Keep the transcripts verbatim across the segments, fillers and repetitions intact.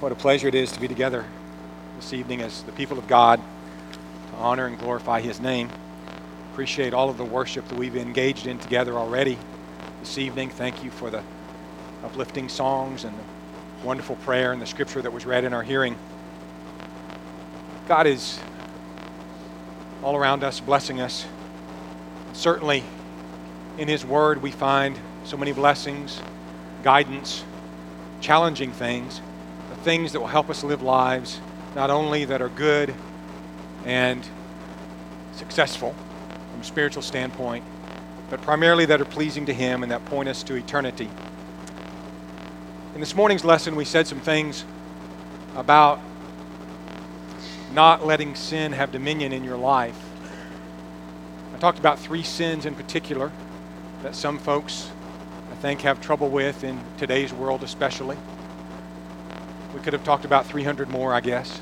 What a pleasure it is to be together this evening as the people of God to honor and glorify His name. Appreciate all of the worship that we've engaged in together already this evening. Thank you for the uplifting songs and the wonderful prayer and the scripture that was read in our hearing. God is all around us, blessing us. Certainly in His Word we find so many blessings, guidance, challenging things, the things that will help us live lives not only that are good and successful from a spiritual standpoint, but primarily that are pleasing to Him and that point us to eternity. In this morning's lesson, we said some things about not letting sin have dominion in your life. I talked about three sins in particular that some folks, I think, have trouble with in today's world especially. We could have talked about three hundred more, I guess.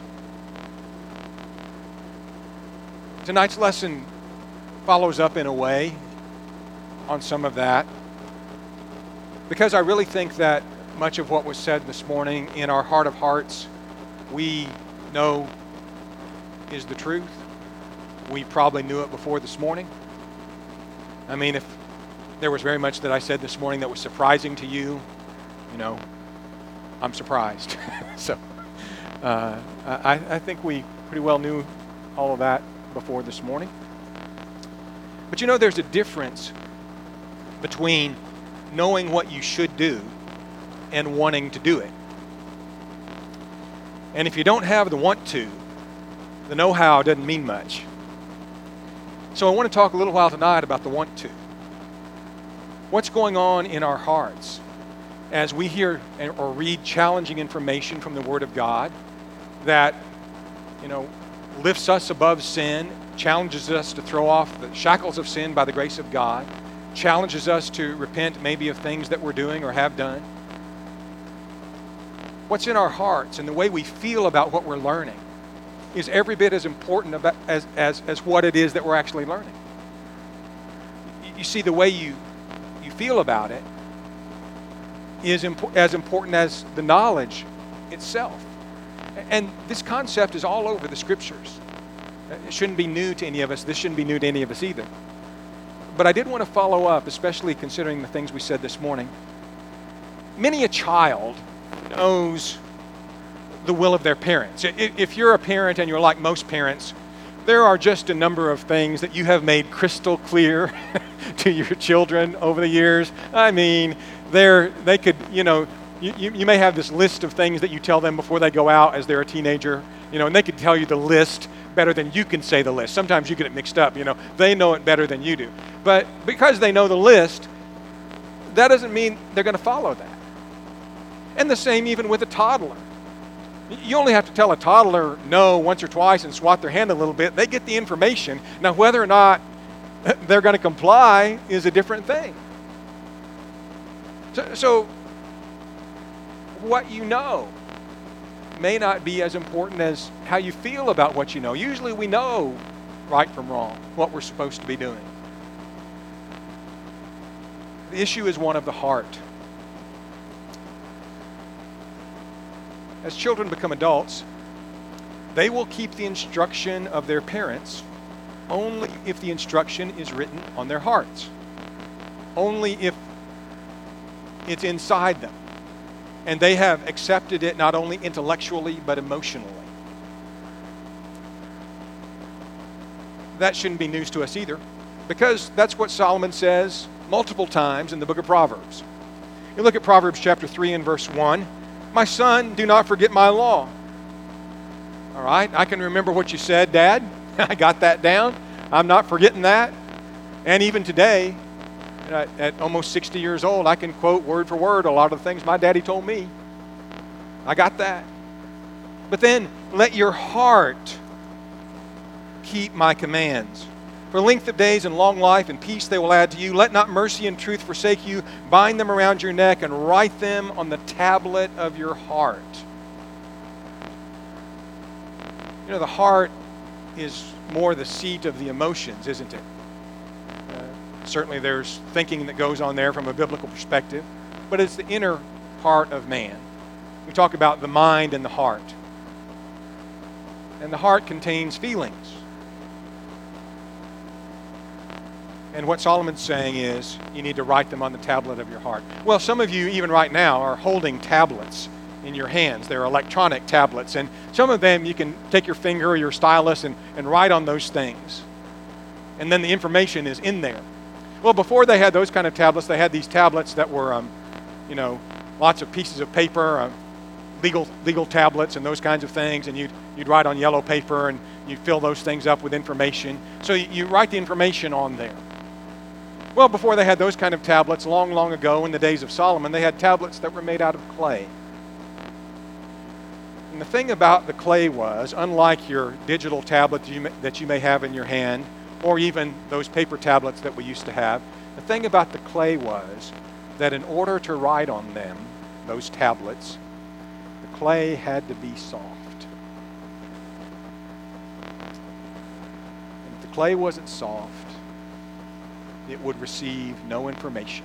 Tonight's lesson follows up in a way on some of that, because I really think that much of what was said this morning in our heart of hearts, we know is the truth. We probably knew it before this morning. I mean, if there was very much that I said this morning that was surprising to you, you know, I'm surprised. so uh, I, I think we pretty well knew all of that before this morning. But you know, there's a difference between knowing what you should do and wanting to do it. And if you don't have the want to, the know-how doesn't mean much. So I want to talk a little while tonight about the want to. What's going on in our hearts as we hear or read challenging information from the Word of God that, you know, lifts us above sin, challenges us to throw off the shackles of sin by the grace of God, challenges us to repent maybe of things that we're doing or have done. What's in our hearts and the way we feel about what we're learning is every bit as important about, as, as, as what it is that we're actually learning. You see, the way you, you feel about it is impo- as important as the knowledge itself. And this concept is all over the Scriptures. It shouldn't be new to any of us. This shouldn't be new to any of us either. But I did want to follow up, especially considering the things we said this morning. Many a child knows the will of their parents. If you're a parent and you're like most parents, there are just a number of things that you have made crystal clear to your children over the years. I mean, they're, they could, you know, you, you, you may have this list of things that you tell them before they go out as they're a teenager, you know, and they could tell you the list better than you can say the list. Sometimes you get it mixed up, you know. They know it better than you do. But because they know the list, that doesn't mean they're going to follow that. And the same even with a toddler. You only have to tell a toddler no once or twice and swat their hand a little bit. They get the information. Now, whether or not they're going to comply is a different thing. So, so what you know may not be as important as how you feel about what you know. Usually we know right from wrong, what we're supposed to be doing. The issue is one of the heart. As children become adults, they will keep the instruction of their parents only if the instruction is written on their hearts. Only if it's inside them. And they have accepted it not only intellectually, but emotionally. That shouldn't be news to us either, because that's what Solomon says multiple times in the book of Proverbs. You look at Proverbs chapter three and verse one. My son, do not forget my law. All right, I can remember what you said, Dad. I got that down. I'm not forgetting that. And even today, at, at almost sixty years old, I can quote word for word a lot of the things my daddy told me. I got that. But then, let your heart keep my commands. For length of days and long life and peace they will add to you. Let not mercy and truth forsake you. Bind them around your neck and write them on the tablet of your heart. You know, the heart is more the seat of the emotions, isn't it? Uh, certainly there's thinking that goes on there from a biblical perspective, but it's the inner heart of man. We talk about the mind and the heart. And the heart contains feelings. And what Solomon's saying is, you need to write them on the tablet of your heart. Well, some of you, even right now, are holding tablets in your hands. They're electronic tablets. And some of them, you can take your finger or your stylus and, and write on those things. And then the information is in there. Well, before they had those kind of tablets, they had these tablets that were, um, you know, lots of pieces of paper, uh, legal legal tablets and those kinds of things. And you'd, you'd write on yellow paper and you'd fill those things up with information. So you, you write the information on there. Well, before they had those kind of tablets, long, long ago in the days of Solomon, they had tablets that were made out of clay. And the thing about the clay was, unlike your digital tablet that you may, that you may have in your hand, or even those paper tablets that we used to have, the thing about the clay was that in order to write on them, those tablets, the clay had to be soft. And if the clay wasn't soft, it would receive no information.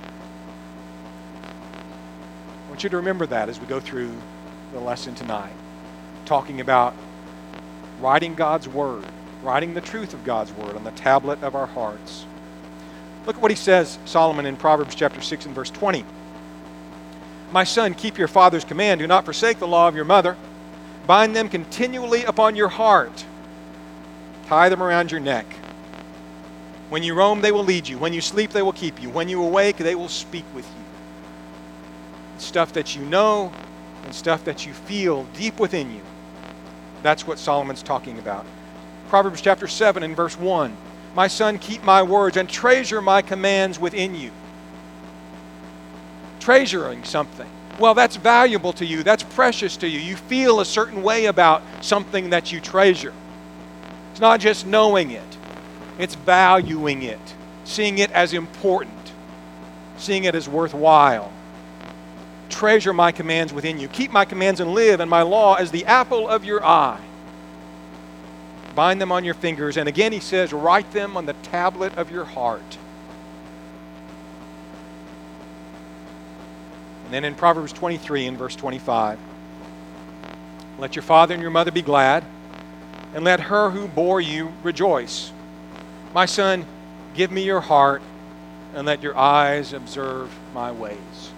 I want you to remember that as we go through the lesson tonight, talking about writing God's Word, writing the truth of God's Word on the tablet of our hearts. Look at what he says, Solomon, in Proverbs chapter six and verse twenty. My son, keep your father's command. Do not forsake the law of your mother. Bind them continually upon your heart. Tie them around your neck. When you roam, they will lead you. When you sleep, they will keep you. When you awake, they will speak with you. Stuff that you know and stuff that you feel deep within you. That's what Solomon's talking about. Proverbs chapter seven and verse one. My son, keep my words and treasure my commands within you. Treasuring something. Well, that's valuable to you. That's precious to you. You feel a certain way about something that you treasure. It's not just knowing it. It's valuing it, seeing it as important, seeing it as worthwhile. Treasure my commands within you. Keep my commands and live, and my law as the apple of your eye. Bind them on your fingers. And again he says, write them on the tablet of your heart. And then in Proverbs twenty-three and verse twenty-five, let your father and your mother be glad, and let her who bore you rejoice. My son, give me your heart, and let your eyes observe my ways.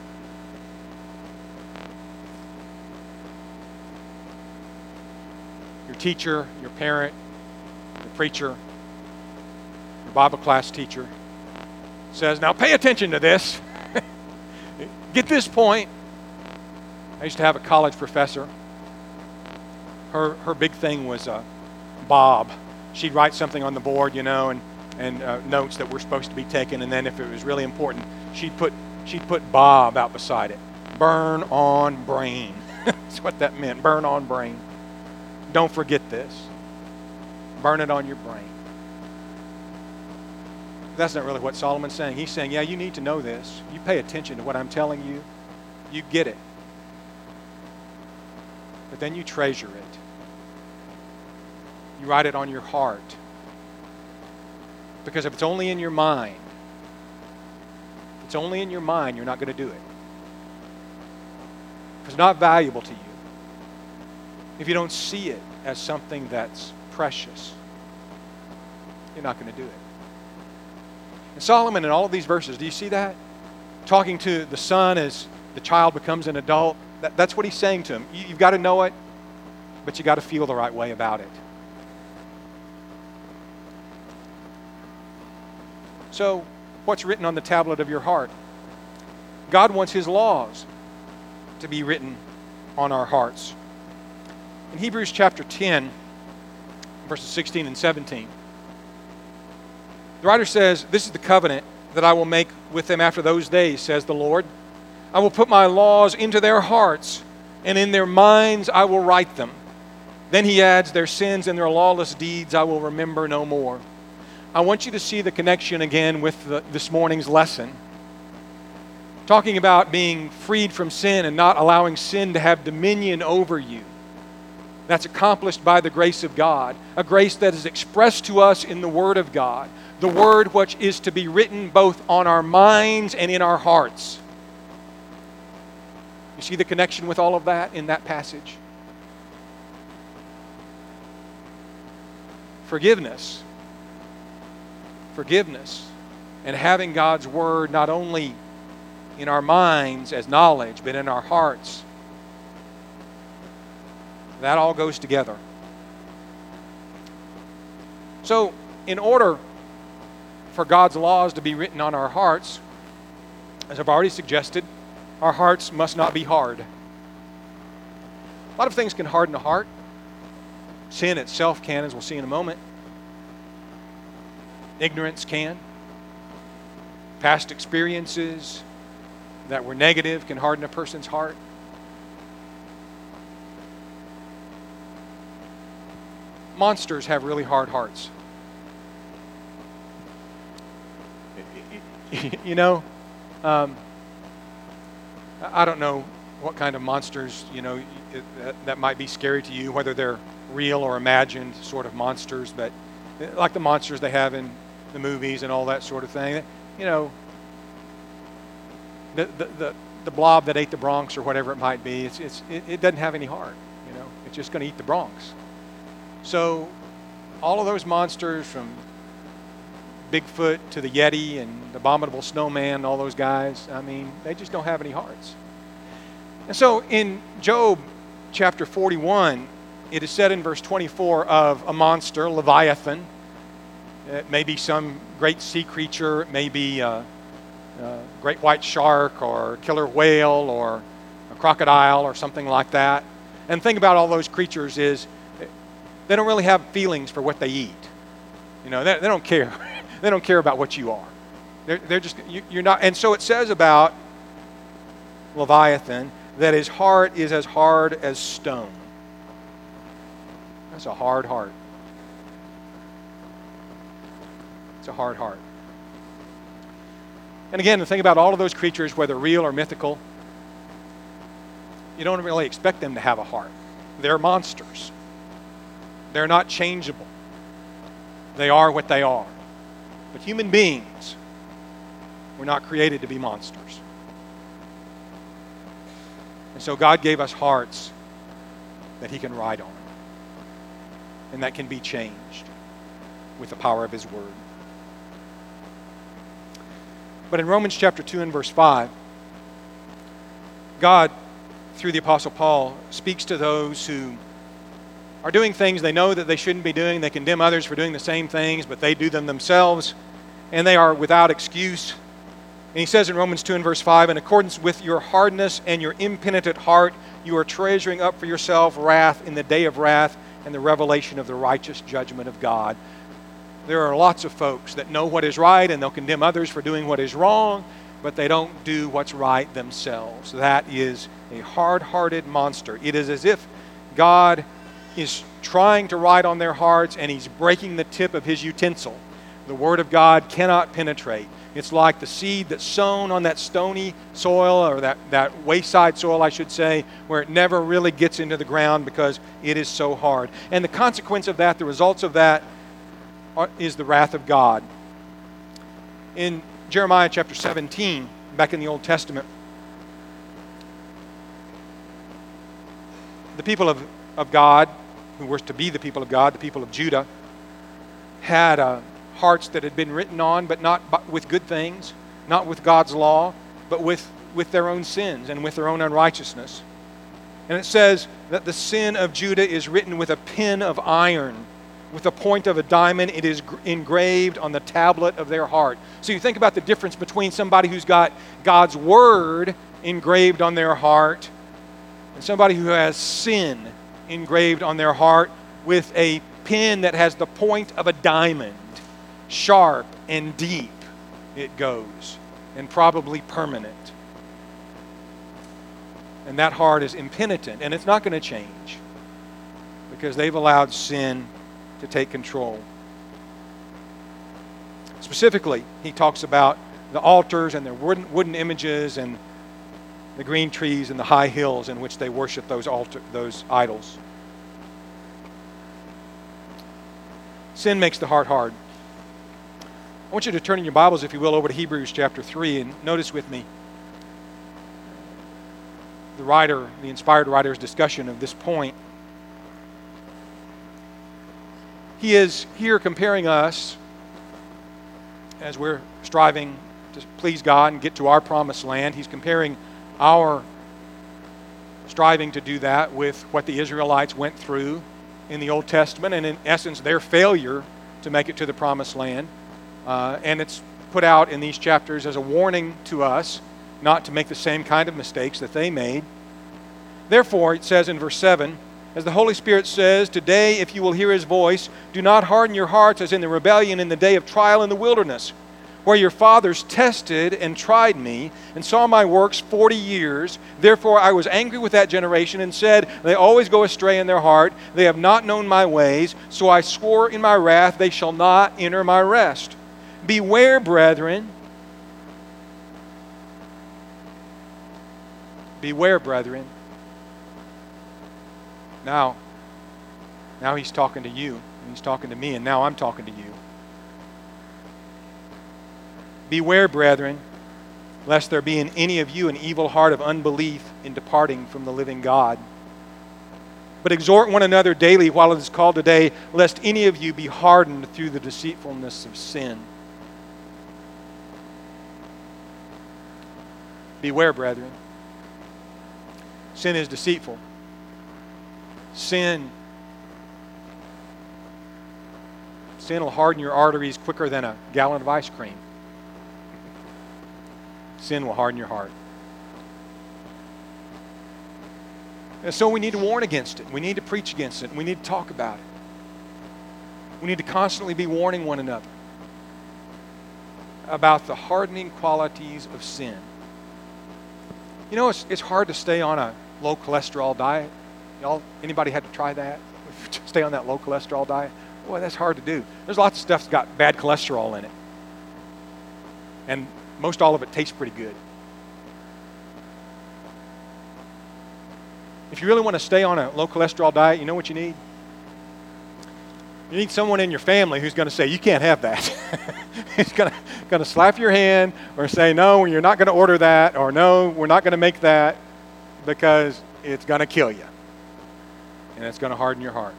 Your teacher, your parent, your preacher, your Bible class teacher says, now pay attention to this. Get this point. I used to have a college professor. Her, her big thing was uh, Bob. She'd write something on the board, you know, and, and uh, notes that were supposed to be taken, and then if it was really important, she'd put she'd put Bob out beside it. Burn on brain. That's what that meant. Burn on brain. Don't forget this. Burn it on your brain. That's not really what Solomon's saying. He's saying, yeah, you need to know this. You pay attention to what I'm telling you. You get it. But then you treasure it. You write it on your heart. Because if it's only in your mind, if it's only in your mind, you're not going to do it. If it's not valuable to you, if you don't see it as something that's precious, you're not going to do it. And Solomon in all of these verses, do you see that? Talking to the son as the child becomes an adult. That, that's what he's saying to him. You, you've got to know it, but you got to feel the right way about it. So, what's written on the tablet of your heart? God wants his laws to be written on our hearts. In Hebrews chapter ten, verses sixteen and seventeen, the writer says, this is the covenant that I will make with them after those days, says the Lord. I will put my laws into their hearts, and in their minds I will write them. Then he adds, their sins and their lawless deeds I will remember no more. I want you to see the connection again with the, this morning's lesson. Talking about being freed from sin and not allowing sin to have dominion over you. That's accomplished by the grace of God. A grace that is expressed to us in the Word of God. The Word which is to be written both on our minds and in our hearts. You see the connection with all of that in that passage? Forgiveness. Forgiveness. And having God's Word not only in our minds as knowledge, but in our hearts. That all goes together. So, in order for God's laws to be written on our hearts, as I've already suggested, our hearts must not be hard. A lot of things can harden a heart. Sin itself can, as we'll see in a moment. Ignorance can. Past experiences that were negative can harden a person's heart. Monsters have really hard hearts. You know, um, I don't know what kind of monsters, you know, that, that might be scary to you, whether they're real or imagined sort of monsters, but like the monsters they have in the movies and all that sort of thing. You know, the the, the, the blob that ate the Bronx or whatever it might be, it's, it's, it, it doesn't have any heart, you know. It's just going to eat the Bronx. So all of those monsters, from Bigfoot to the Yeti and the Abominable Snowman, all those guys, I mean, they just don't have any hearts. And so in Job chapter forty-one, it is said in verse twenty-four of a monster, Leviathan. It may be some great sea creature. It may be a, a great white shark or killer whale or a crocodile or something like that. And the thing about all those creatures is they don't really have feelings for what they eat. You know, they, they don't care. They don't care about what you are. They're, they're just, you, you're not. And so it says about Leviathan that his heart is as hard as stone. That's a hard heart. It's a hard heart. And again, the thing about all of those creatures, whether real or mythical, you don't really expect them to have a heart. They're monsters. They're not changeable. They are what they are. But human beings were not created to be monsters. And so God gave us hearts that He can ride on, and that can be changed with the power of His Word. But in Romans chapter two and verse five, God, through the Apostle Paul, speaks to those who are doing things they know that they shouldn't be doing. They condemn others for doing the same things, but they do them themselves, and they are without excuse. And he says in Romans two and verse five, in accordance with your hardness and your impenitent heart, you are treasuring up for yourself wrath in the day of wrath and the revelation of the righteous judgment of God. There are lots of folks that know what is right, and they'll condemn others for doing what is wrong, but they don't do what's right themselves. That is a hard-hearted monster. It is as if God is trying to write on their hearts, and He's breaking the tip of His utensil. The Word of God cannot penetrate. It's like the seed that's sown on that stony soil, or that, that wayside soil, I should say, where it never really gets into the ground because it is so hard. And the consequence of that, the results of that, are, is the wrath of God. In Jeremiah chapter seventeen, back in the Old Testament, the people of, of God, who were to be the people of God, the people of Judah, had uh, hearts that had been written on, but not with good things, not with God's law, but with, with their own sins and with their own unrighteousness. And it says that the sin of Judah is written with a pen of iron. With the point of a diamond, it is engraved on the tablet of their heart. So you think about the difference between somebody who's got God's Word engraved on their heart and somebody who has sin engraved on their heart with a pen that has the point of a diamond. Sharp and deep it goes, and probably permanent. And that heart is impenitent, and it's not going to change because they've allowed sin to take control. Specifically, he talks about the altars and their wooden, wooden images and the green trees and the high hills in which they worship those altar, those idols. Sin makes the heart hard. I want you to turn in your Bibles, if you will, over to Hebrews chapter three, and notice with me the writer, the inspired writer's discussion of this point, he is here comparing us as we're striving to please God and get to our promised land. He's comparing our striving to do that with what the Israelites went through in the Old Testament, and in essence their failure to make it to the promised land. Uh, and it's put out in these chapters as a warning to us not to make the same kind of mistakes that they made. Therefore, it says in verse seven, as the Holy Spirit says, today if you will hear His voice, do not harden your hearts as in the rebellion in the day of trial in the wilderness, where your fathers tested and tried me and saw my works forty years. Therefore I was angry with that generation and said, they always go astray in their heart. They have not known my ways. So I swore in my wrath, they shall not enter my rest. Beware, brethren. Beware, brethren. Now, now he's talking to you, and he's talking to me, and now I'm talking to you. Beware, brethren, lest there be in any of you an evil heart of unbelief in departing from the living God. But exhort one another daily while it is called today, lest any of you be hardened through the deceitfulness of sin. Beware, brethren. Sin is deceitful. Sin, sin will harden your arteries quicker than a gallon of ice cream. Sin will harden your heart. And so we need to warn against it. We need to preach against it. We need to talk about it. We need to constantly be warning one another about the hardening qualities of sin. You know, it's, it's hard to stay on a low cholesterol diet. Y'all, anybody had to try that? Stay on that low cholesterol diet? Boy, that's hard to do. There's lots of stuff that's got bad cholesterol in it. And most all of it tastes pretty good. If you really want to stay on a low cholesterol diet, you know what you need? You need someone in your family who's going to say, you can't have that. He's going to, going to slap your hand or say, no, you're not going to order that, or no, we're not going to make that because it's going to kill you. And it's going to harden your heart.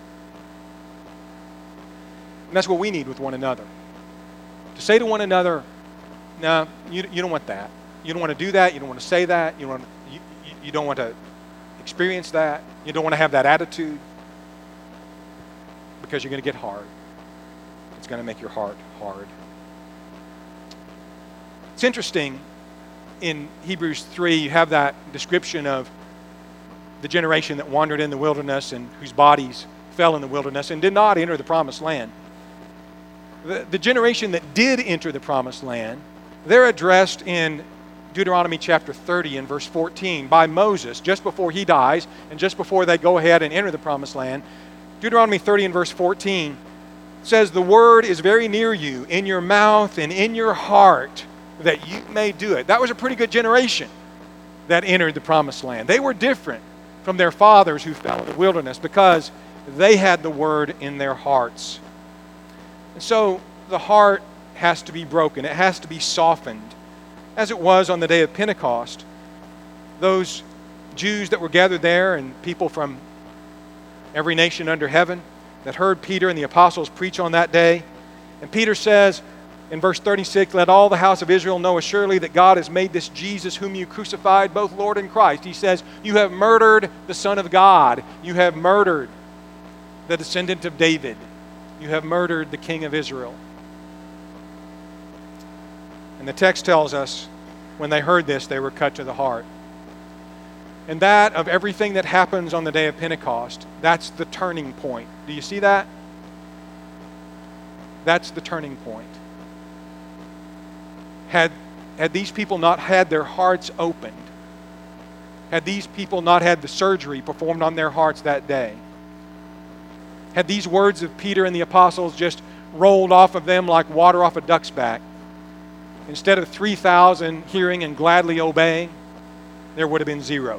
And that's what we need with one another. To say to one another, no, you, you don't want that. You don't want to do that. You don't want to say that. You don't want to, you, you don't want to experience that. You don't want to have that attitude, because you're going to get hard. It's going to make your heart hard. It's interesting, in Hebrews three, you have that description of the generation that wandered in the wilderness and whose bodies fell in the wilderness and did not enter the promised land. The, the generation that did enter the promised land, they're addressed in Deuteronomy chapter thirty and verse fourteen by Moses just before he dies and just before they go ahead and enter the promised land. Deuteronomy thirty and verse fourteen says, the word is very near you, in your mouth and in your heart, that you may do it. That was a pretty good generation that entered the promised land. They were different from their fathers who fell in the wilderness because they had the word in their hearts. And so the heart has to be broken. It has to be softened, as it was on the day of Pentecost. Those Jews that were gathered there and people from every nation under heaven that heard Peter and the apostles preach on that day. And Peter says in verse thirty-six, let all the house of Israel know assuredly that God has made this Jesus whom you crucified both Lord and Christ. He says, you have murdered the Son of God. You have murdered the descendant of David. You have murdered the King of Israel. And the text tells us, when they heard this, they were cut to the heart. And that, of everything that happens on the day of Pentecost, that's the turning point. Do you see that? That's the turning point. Had, had these people not had their hearts opened, had these people not had the surgery performed on their hearts that day, had these words of Peter and the apostles just rolled off of them like water off a duck's back, instead of three thousand hearing and gladly obeying, there would have been zero.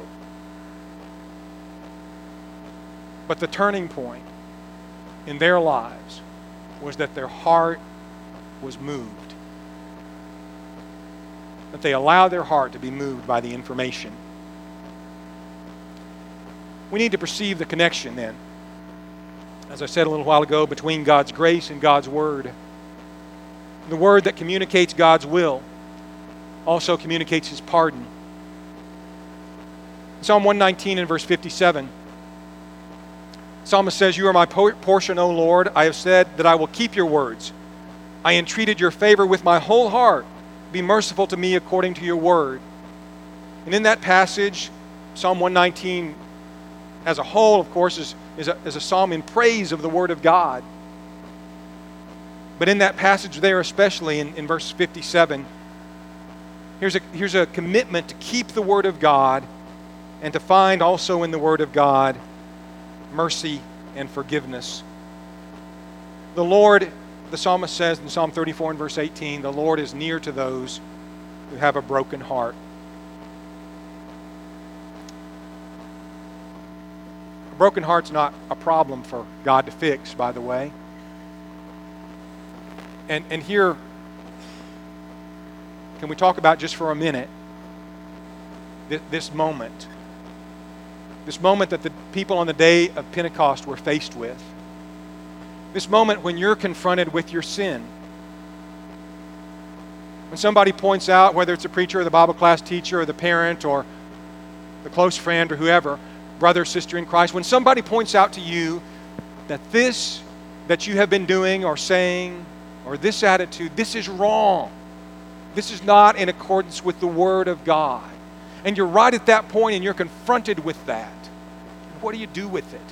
But the turning point in their lives was that their heart was moved. That they allowed their heart to be moved by the information. We need to perceive the connection then, as I said a little while ago, between God's grace and God's Word. The Word that communicates God's will also communicates His pardon. Psalm one nineteen and verse fifty-seven, the psalmist says, "You are my portion, O Lord. I have said that I will keep your words. I entreated your favor with my whole heart. Be merciful to me according to your word." And in that passage, Psalm one nineteen as a whole, of course, is, is, a, is a psalm in praise of the Word of God. But in that passage there, especially in, in verse fifty-seven, here's a, here's a commitment to keep the Word of God and to find also in the Word of God mercy and forgiveness. The Lord, the psalmist says in Psalm thirty-four and verse eighteen, the Lord is near to those who have a broken heart. A broken heart's not a problem for God to fix, by the way. And, and here, can we talk about just for a minute this, this moment? This moment that the people on the day of Pentecost were faced with. This moment when you're confronted with your sin. When somebody points out, whether it's a preacher or the Bible class teacher or the parent or the close friend or whoever, brother or sister in Christ, when somebody points out to you that this that you have been doing or saying or this attitude, this is wrong. This is not in accordance with the Word of God. And you're right at that point and you're confronted with that. What do you do with it?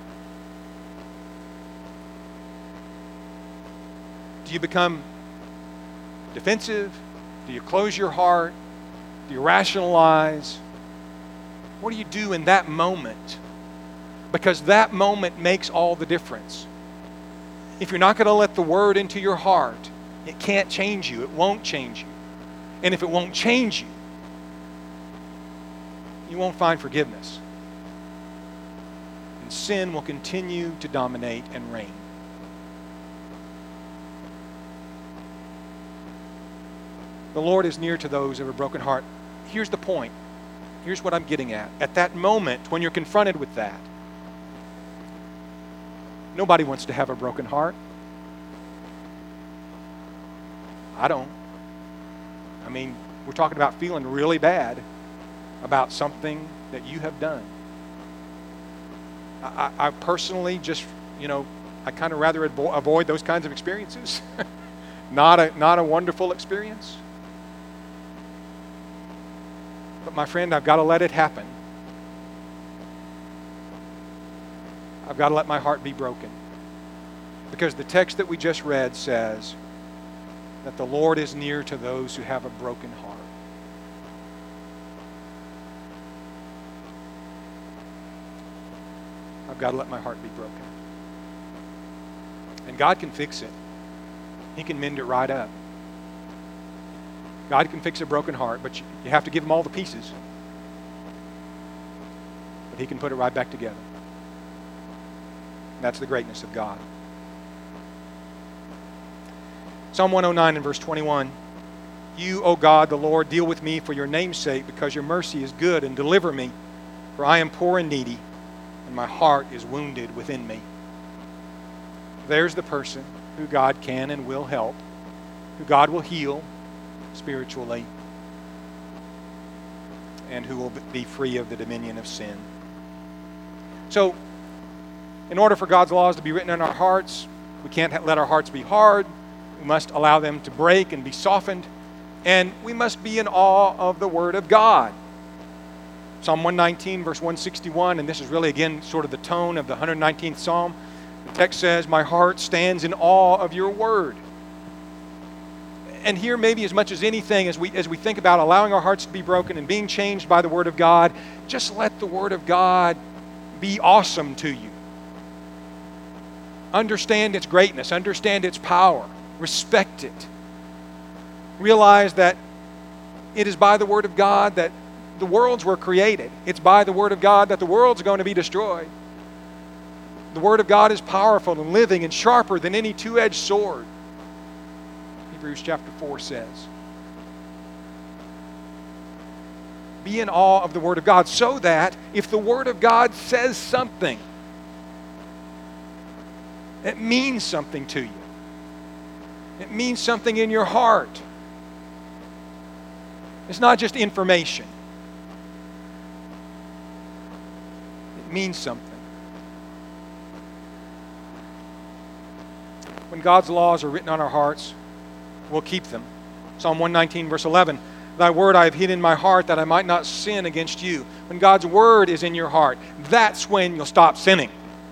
Do you become defensive? Do you close your heart? Do you rationalize? What do you do in that moment? Because that moment makes all the difference. If you're not going to let the Word into your heart, it can't change you. It won't change you. And if it won't change you, you won't find forgiveness. And sin will continue to dominate and reign. The Lord is near to those of a broken heart. Here's the point. Here's what I'm getting at. At that moment, when you're confronted with that, nobody wants to have a broken heart. I don't. I mean, we're talking about feeling really bad about something that you have done. I, I personally just, you know, I kind of rather avo- avoid those kinds of experiences. not a not a wonderful experience. But my friend, I've got to let it happen. I've got to let my heart be broken. Because the text that we just read says that the Lord is near to those who have a broken heart. I've got to let my heart be broken. And God can fix it. He can mend it right up. God can fix a broken heart, but you, you have to give Him all the pieces. But He can put it right back together. And that's the greatness of God. Psalm one oh nine and verse twenty-one. You, O God, the Lord, deal with me for your name's sake, because your mercy is good, and deliver me, for I am poor and needy, and my heart is wounded within me. There's the person who God can and will help, who God will heal spiritually, and who will be free of the dominion of sin. So, in order for God's laws to be written in our hearts, we can't let our hearts be hard. We must allow them to break and be softened. And we must be in awe of the Word of God. Psalm one nineteen, verse one sixty-one, and this is really, again, sort of the tone of the one hundred nineteenth Psalm. The text says, my heart stands in awe of your Word. And here, maybe as much as anything, as we, as we think about allowing our hearts to be broken and being changed by the Word of God, just let the Word of God be awesome to you. Understand its greatness. Understand its power. Respect it. Realize that it is by the Word of God that the worlds were created. It's by the Word of God that the world's going to be destroyed. The Word of God is powerful and living and sharper than any two-edged sword. Hebrews chapter four says. Be in awe of the Word of God, so that if the Word of God says something, it means something to you. It means something in your heart. It's not just information. It means something. When God's laws are written on our hearts, we'll keep them. Psalm one nineteen, verse eleven, Thy word I have hid in my heart that I might not sin against you. When God's word is in your heart, that's when you'll stop sinning.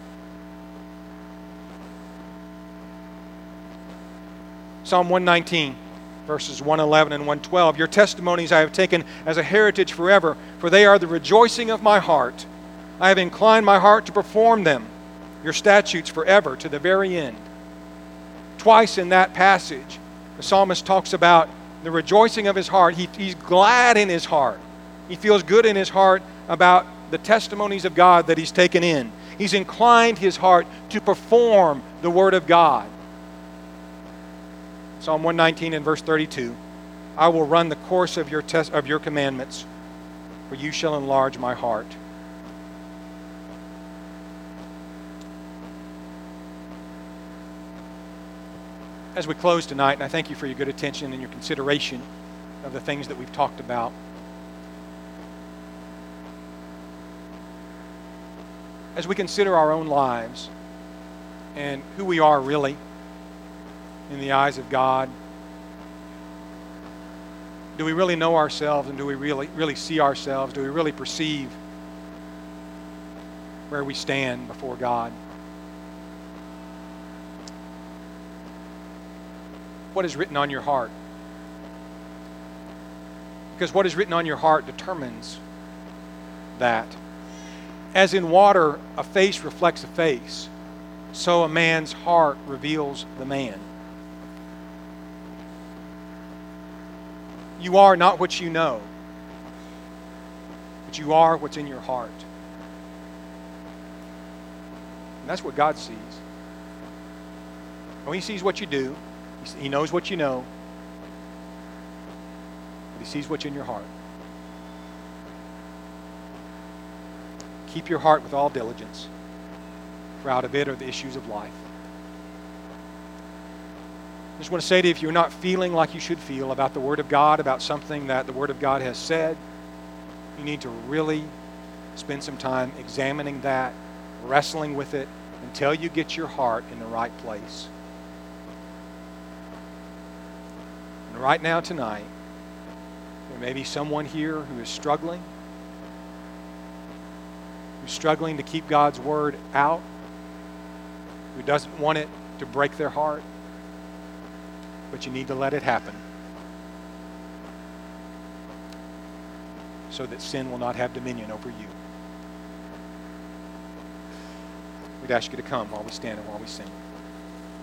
Psalm one nineteen, verses one eleven and one twelve, Your testimonies I have taken as a heritage forever, for they are the rejoicing of my heart. I have inclined my heart to perform them, your statutes forever to the very end. Twice in that passage, the psalmist talks about the rejoicing of his heart. He, he's glad in his heart. He feels good in his heart about the testimonies of God that he's taken in. He's inclined his heart to perform the Word of God. Psalm one nineteen and verse thirty-two, I will run the course of your, tes- of your commandments, for you shall enlarge my heart. As we close tonight, and I thank you for your good attention and your consideration of the things that we've talked about. As we consider our own lives and who we are really in the eyes of God, do we really know ourselves, and do we really, really see ourselves? Do we really perceive where we stand before God? What is written on your heart? Because what is written on your heart determines that. As in water, a face reflects a face, so a man's heart reveals the man. You are not what you know, but you are what's in your heart. And that's what God sees. When He sees what you do, He knows what you know, but He sees what's in your heart. Keep your heart with all diligence, for out of it are the issues of life. I just want to say to you, if you're not feeling like you should feel about the Word of God, about something that the Word of God has said, you need to really spend some time examining that, wrestling with it, until you get your heart in the right place. And right now, tonight, there may be someone here who is struggling, who's struggling to keep God's Word out, who doesn't want it to break their heart, but you need to let it happen so that sin will not have dominion over you. We'd ask you to come while we stand and while we sing.